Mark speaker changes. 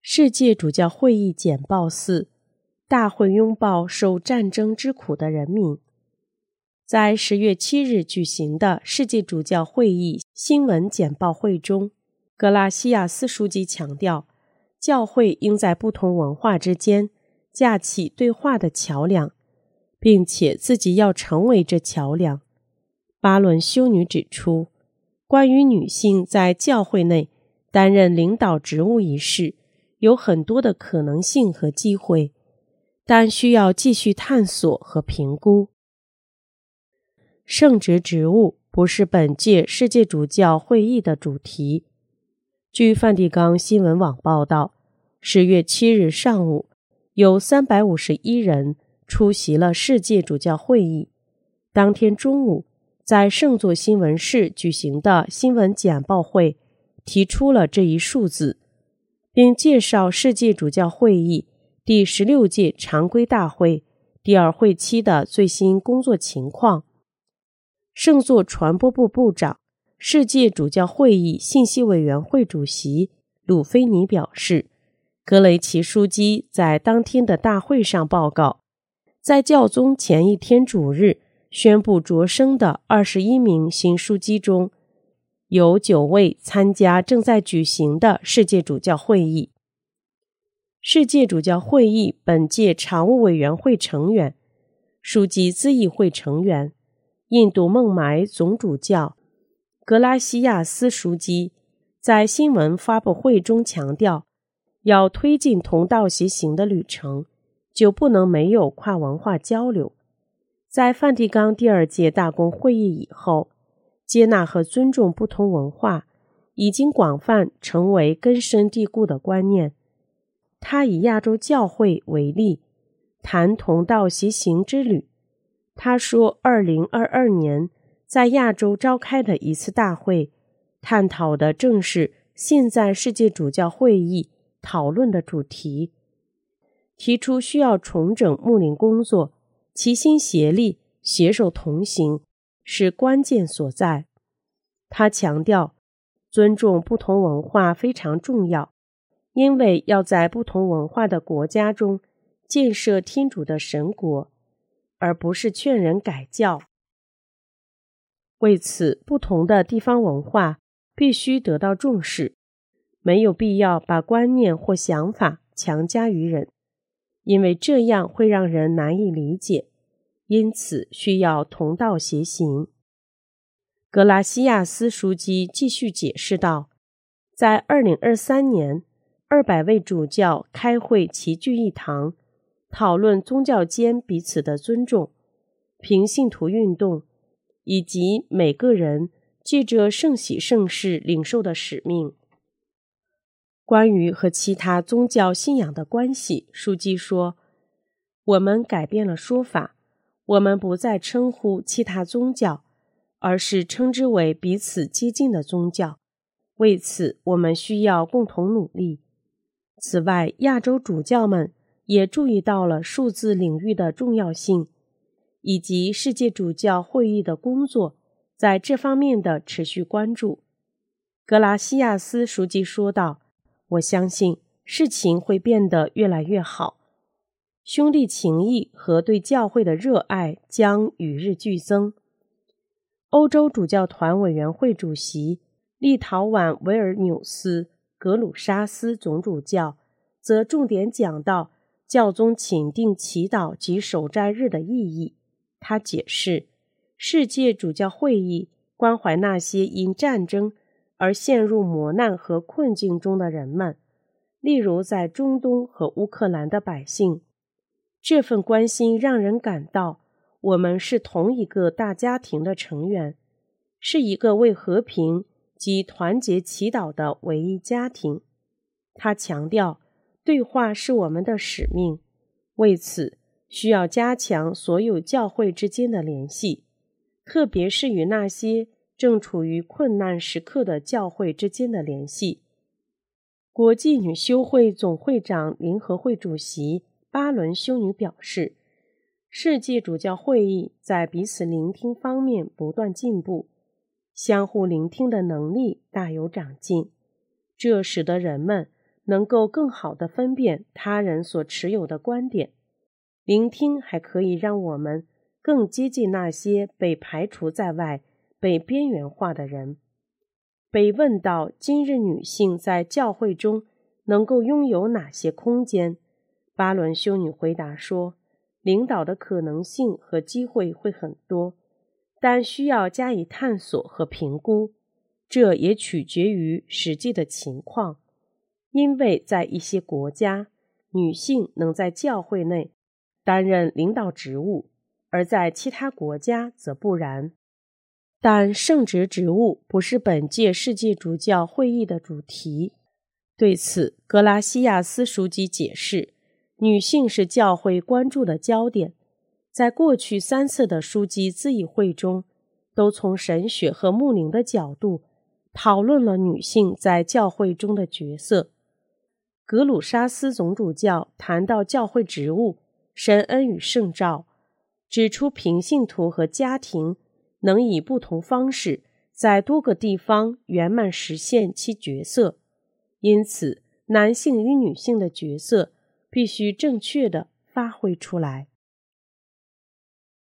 Speaker 1: 世界主教会议简报4，大会拥抱受战争之苦的人民。在10月7日举行的世界主教会议新闻简报会中，格拉西亚斯书记强调，教会应在不同文化之间架起对话的桥梁，并且自己要成为这桥梁。巴伦修女指出，关于女性在教会内担任领导职务一事，有很多的可能性和机会，但需要继续探索和评估。圣职职务不是本届世界主教会议的主题。据梵蒂冈新闻网报道，10月7日上午，有351人出席了世界主教会议。当天中午，在圣座新闻室举行的新闻简报会提出了这一数字，并介绍世界主教会议第16届常规大会第2会期的最新工作情况。圣座传播部部长、世界主教会议信息委员会主席鲁菲尼表示，格雷奇枢机在当天的大会上报告，在教宗前一天主日宣布擢升的21名新枢机中，有9位参加正在举行的世界主教会议。世界主教会议本届常务委员会成员、枢机咨议会成员、印度孟买总主教格拉西亚斯枢机在新闻发布会中强调，要推进同道协行的旅程，就不能没有跨文化交流。在梵蒂冈第2届大公会议以后，接纳和尊重不同文化已经广泛成为根深蒂固的观念。他以亚洲教会为例，谈同道协行之旅。他说，2022年在亚洲召开的一次大会，探讨的正是现在世界主教会议讨论的主题，提出需要重整牧灵工作，齐心协力，携手同行，是关键所在。他强调，尊重不同文化非常重要，因为要在不同文化的国家中建设天主的神国，而不是劝人改教。为此，不同的地方文化必须得到重视，没有必要把观念或想法强加于人，因为这样会让人难以理解，因此需要同道协行。格拉西亚斯枢机继续解释道，在2023年，200位主教开会齐聚一堂，讨论宗教间彼此的尊重、平信徒运动，以及每个人借着圣喜圣事领受的使命。关于和其他宗教信仰的关系，枢机说，我们改变了说法，我们不再称呼其他宗教，而是称之为彼此接近的宗教。为此，我们需要共同努力。此外，亚洲主教们也注意到了数字领域的重要性，以及世界主教会议的工作在这方面的持续关注。格拉西亚斯书记说道，我相信事情会变得越来越好，兄弟情谊和对教会的热爱将与日俱增。欧洲主教团委员会主席立陶宛维尔纽斯格鲁沙斯总主教则重点讲到教宗钦定祈祷及守斋日的意义。他解释，世界主教会议关怀那些因战争而陷入磨难和困境中的人们，例如在中东和乌克兰的百姓。这份关心让人感到我们是同一个大家庭的成员，是一个为和平及团结祈祷的唯一家庭。他强调，对话是我们的使命，为此需要加强所有教会之间的联系，特别是与那些正处于困难时刻的教会之间的联系。国际女修会总会长联合会主席巴伦修女表示，世界主教会议在彼此聆听方面不断进步，相互聆听的能力大有长进，这使得人们能够更好地分辨他人所持有的观点。聆听还可以让我们更接近那些被排除在外、被边缘化的人。被问到今日女性在教会中能够拥有哪些空间，巴伦修女回答说，领导的可能性和机会会很多，但需要加以探索和评估，这也取决于实际的情况。因为在一些国家，女性能在教会内担任领导职务，而在其他国家则不然。但圣职职务不是本届世界主教会议的主题。对此，格拉西亚斯书记解释，女性是教会关注的焦点。在过去3次的书记自议会中，都从神学和牧灵的角度讨论了女性在教会中的角色。格鲁沙斯总主教谈到教会职务、神恩与圣召，指出平信徒和家庭能以不同方式在多个地方圆满实现其角色，因此男性与女性的角色必须正确地发挥出来。